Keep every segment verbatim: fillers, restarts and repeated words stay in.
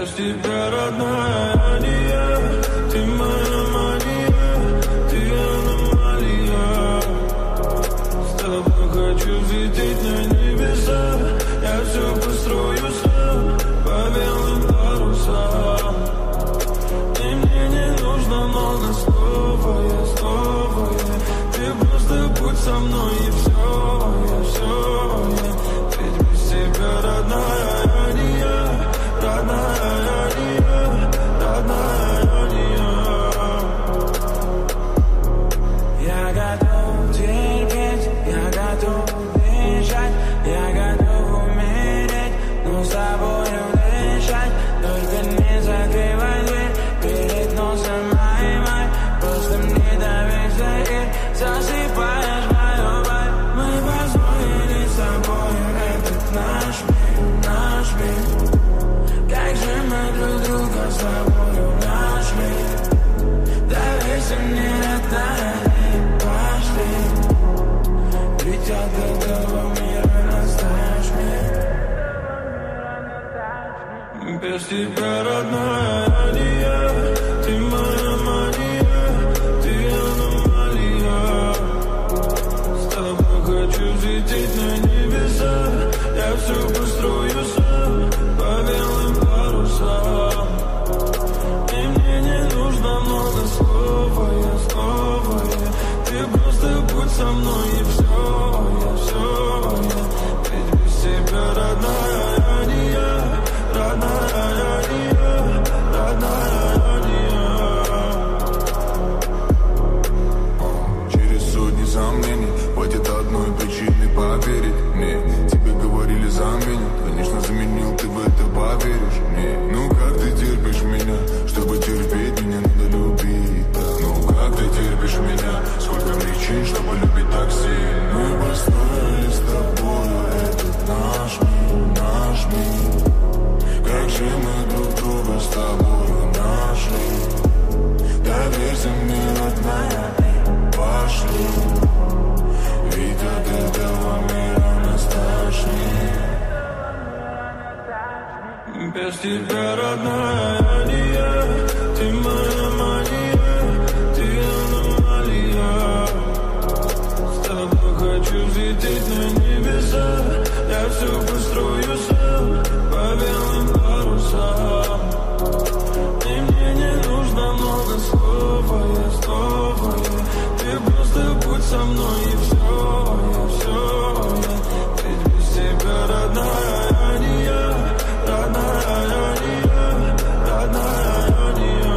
Без тебя, родная, не я. Ты моя мания, ты аномалия. С тобой хочу взлететь на небеса. Я все построю сам по белым парусам. И мне не нужно много слова, я снова я. Ты просто будь со мной и все, я все я. Ведь без тебя, родная, я не я. Родная, я не я. Родная, я не я. Я готов терпеть, я готов бежать, я готов умереть, но с тобою дышать. Только не закрывай дверь перед носом моей мать. Просто мне доверься и засыпаешь мою боль. Мы построили с тобою этот наш мир, наш мир. Как же мы друг друга с тобою нашли. Доверься мне, родная, и пошли. Ведь от этого мира настоишь мне. Без тебя, родная, я не я. Ты моя мания, ты аномалия. С тобой хочу взлететь на небеса. Я все построю сам по белым парусам. И мне не нужно много слова, я снова я. Ты просто будь со мной и все, я все я. Ведь без тебя, родная, я не я. Родная, я не я. Родная, я не я. Через сотни сомнений хватит одной причины поверить мне. Тебе говорили заменит, конечно заменил, ты в это поверишь мне. Ну как ты терпишь меня? Чтобы терпеть меня надо любить, да. Ну как ты терпишь меня? Сколько причин, чтобы любить так сильно. Мы построили с тобою этот наш мир, наш мир. Как же мы друг друга с тобою нашли. Доверься мне, родная, и пошли. Ведь от этого мира нас тошнит. без тебя, родная, я не я. Ты моя мания, ты аномалия. С тобой хочу взлететь на небеса. Я все построю сам по белым парусам. И мне не нужно много слова, я снова я. Ты просто будь со мной и все, я все я. Ведь без тебя, родная, я не я. Родная, я не я. Родная, я не я.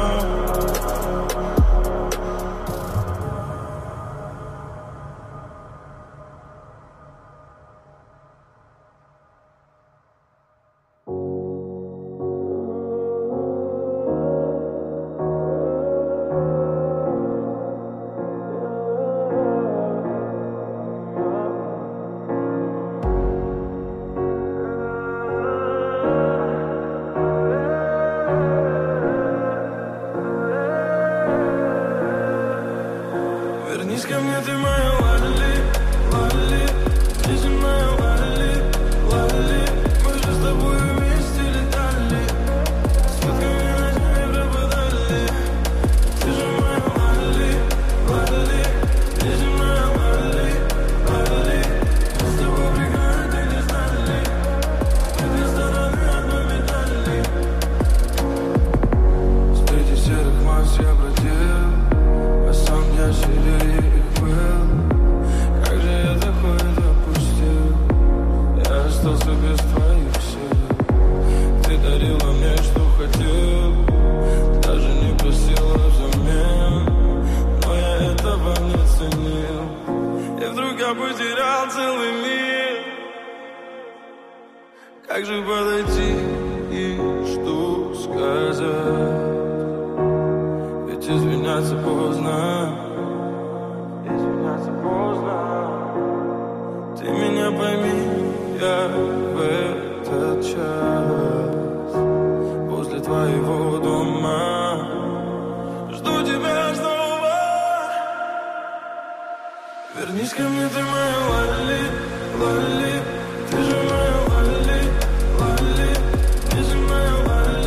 Вернись ко мне, ты моя Лали, Лали, ты же моя Лали, Лали. Мы же с тобой вместе летали, сутками ночами пропадали. Ты же моя Лали, Лали, ты же моя Лали, Лали. Мы с тобой преграды не знали, мы две стороны одной медали. Среди серых масс я бродил, а сам я сильнее их был. Как же я такое допустил? Я остался без твоих сил. Ты дарила мне, что хотел, даже не просила взамен. Но я этого не ценил, и вдруг я потерял целый мир. Как же подойти и что сказать? Ведь извиняться поздно, извиняться поздно. Ты меня пойми, я в этот час возле твоего дома жду тебя снова. Вернись ко мне, ты моя Лали, Лали, ты же моя Лали, Лали, ты же моя Лали.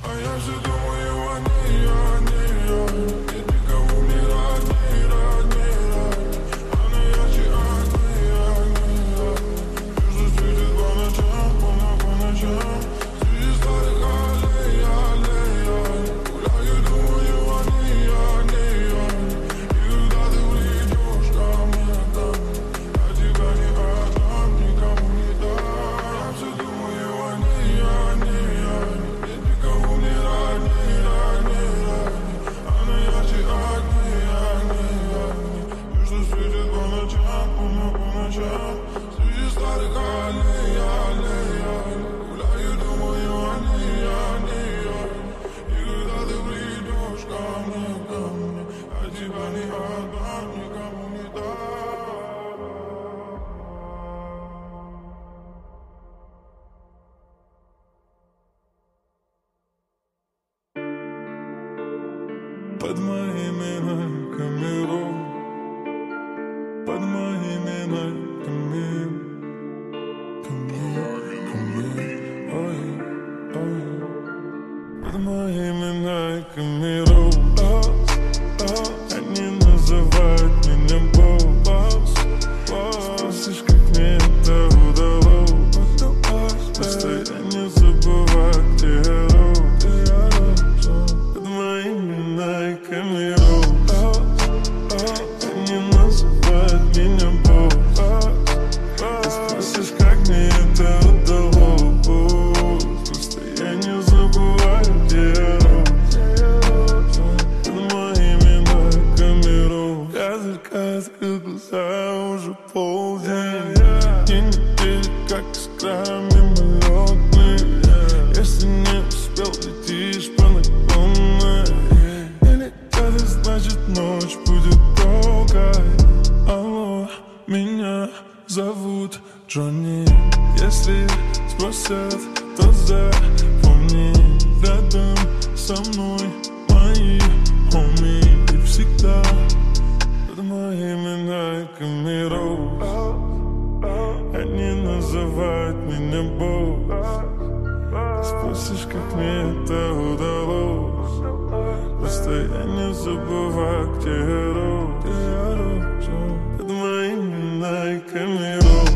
А я все думаю о ней, о ней, о ней. Нет никого мне родней, родней, родней. Она ярче огней, огней, огней. Вижу, светит по ночам, по, по ночам. Среди старых аллей, аллей, аллей. Гуляю, думаю о ней, о ней, о ней. И когда ты придешь ко мне, ко мне, я тебя не отдам, никому не дам. Я все думаю о ней, о ней, о ней. Нет никого мне родней, родней, родней. Она ярче огней, огней, огней. Вижу, светит по ночам, по, по ночам. Среди старых аллей, аллей, аллей. Гуляю, думаю о ней, о ней, о ней. И когда ты придешь ко мне, ко мне, я тебя не отдам, никому не дам. Под моими найками ром, под моими найками, ками, ой, ой. Под моими найками ром, они называют меня босс. Спросишь, как мне это удалось? Просто я не забываю, где я рос. Под моими найками рос, они называют меня босс. Спросишь, как мне это удалось? Просто я не забываю, где я рос. Под моими найками рос. Я только открыл глаза, уже полдень. Дни недели, как искра мимолетный. Если не успел, летишь по наклонной. Не летят, значит ночь будет долгой. Алло, меня зовут Джонни. Если спросят, то запомни. Рядом со мной мои хоми. И всегда под моими найками рос. Они называют меня босс. Спросишь, как мне это удалось? Просто я не забываю, где я рос. Под моими найками рос.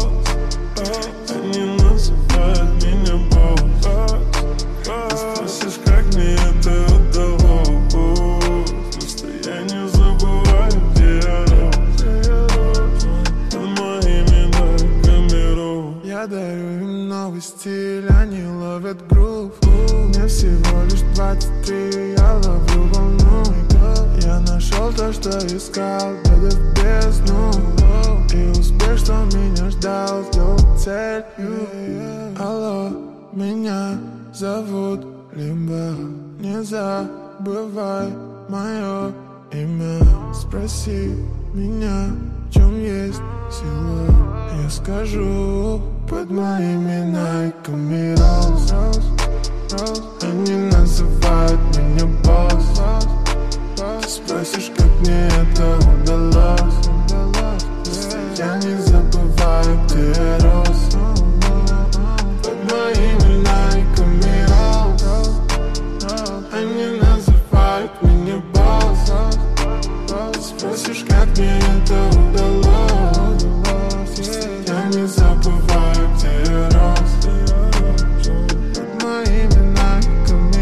Они называют меня босс. Спросишь, как мне это удалось? Просто я не забываю, где я рос. Под моими найками рос. Я дарю им новый стиль, они ловят грув. Мне всего лишь двадцать три, я ловлю волну. Я нашел то, что искал, глядя в бездну. И успех, что меня ждал, сделал целью. Алло, меня зовут Лимба. Не забывай мое имя. Спроси меня, в чем есть сила. Я скажу, под моими найками рос. Они называют меня босс. Ты спросишь, как мне это удалось? Я не забываю, где я рос. Под моими найками рос. Они называют меня босс. Ты спросишь, как мне это удалось? Я не забываю, где я рос. Под моими найками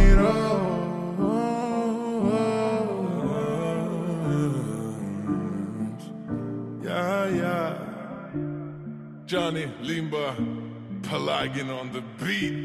рос. Yeah, yeah. Johnny Limba, Pelagin on the beat.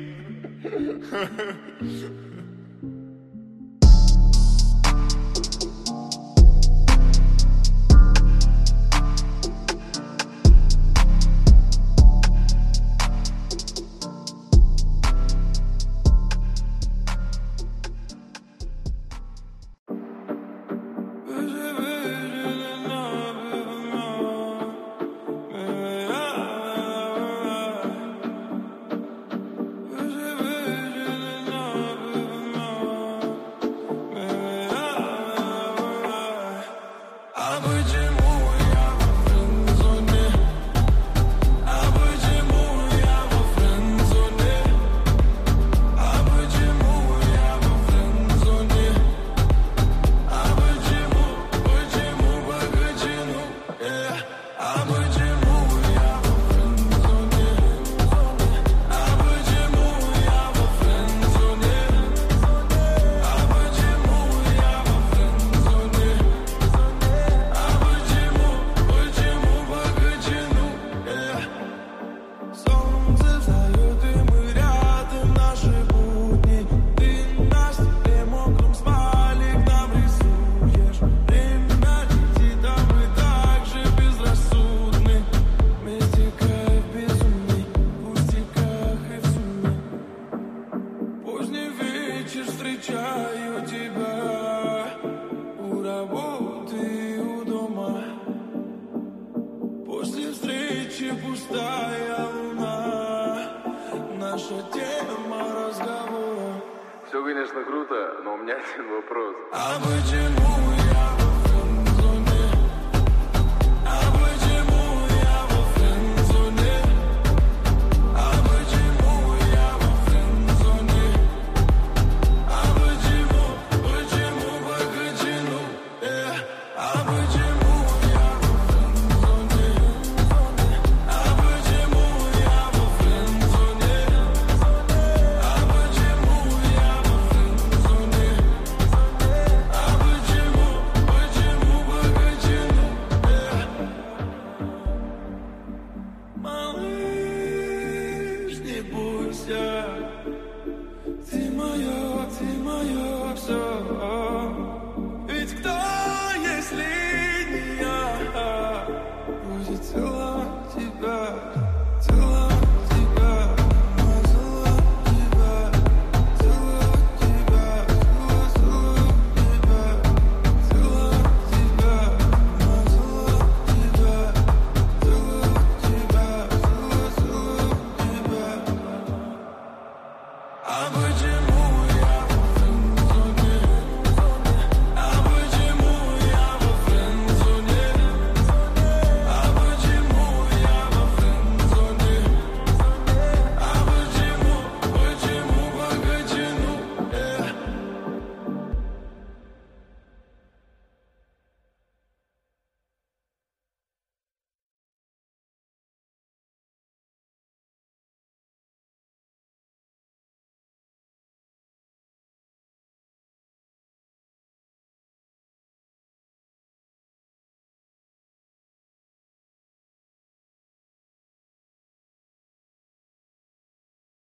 вечер встречаю тебя у работы и у дома. После встречи пустая луна, наша тема разговора. Все, конечно, круто, но у меня один вопрос. А почему я во френдзоне? А почему я во френдзоне? А почему я во френдзоне? А почему, почему по качану? Э, а почему я во френдзоне? А почему я во френдзоне? А почему я во френдзоне? А почему, почему по качану? Э, малыш, не бойся. Ты моё, ты моё всё. Ведь кто, если не я, будет целовать тебя, целовать тебя, целовать тебя, целовать тебя, целовать тебя, целовать тебя, целовать тебя, целовать тебя, целовать тебя. А вы